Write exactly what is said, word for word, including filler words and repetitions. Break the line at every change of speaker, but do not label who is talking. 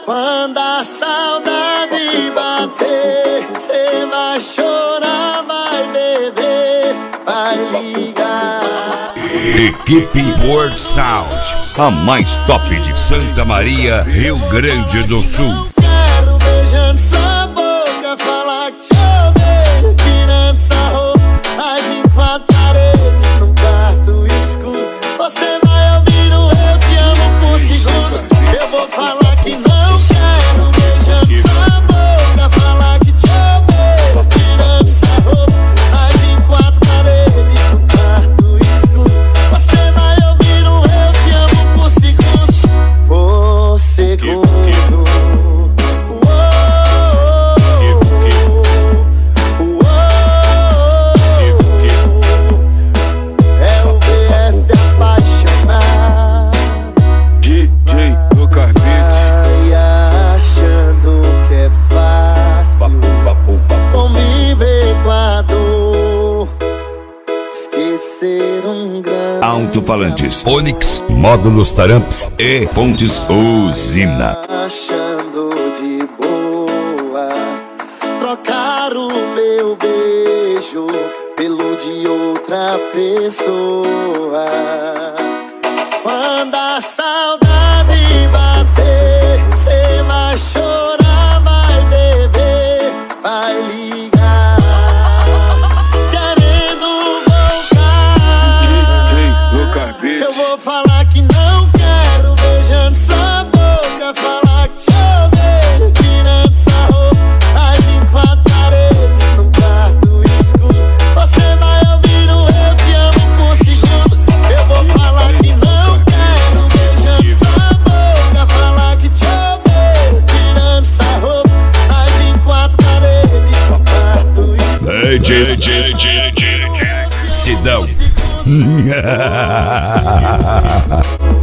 Quando a saudade bater, cê vai chorar, vai beber, vai ligar.
Equipe World Sound, a mais top de Santa Maria, Rio Grande do Sul.
Não quero beijando sua boca, falar que te odeio, tirando essa roupagem com a paredes num quarto escuro. Você vai ouvir o eu te amo por segundo. Eu vou falar que não quero beijando sua boca, falar que te odeio, tirando essa roupagem com a paredes num quarto escuro. Você vai ouvir o eu te amo por segundo. Por segundo.
Alto-falantes Onix, módulos Taramps e fontes Usina.
Achando de boa trocar o meu beijo pelo de outra pessoa. Quando a saudade bater, cê vai chorar, vai beber, vai ligar, querendo voltar. Eu vou falar que não quero, beijando sua boca, falar que te odeio, tirando essa roupagem com a paredes num quarto escuro. Você vai ouvir o eu te amo por segundo. Eu vou falar que não quero, beijando sua boca, falar que te odeio, tirando essa roupagem com a paredes num quarto escuro.
Sidão.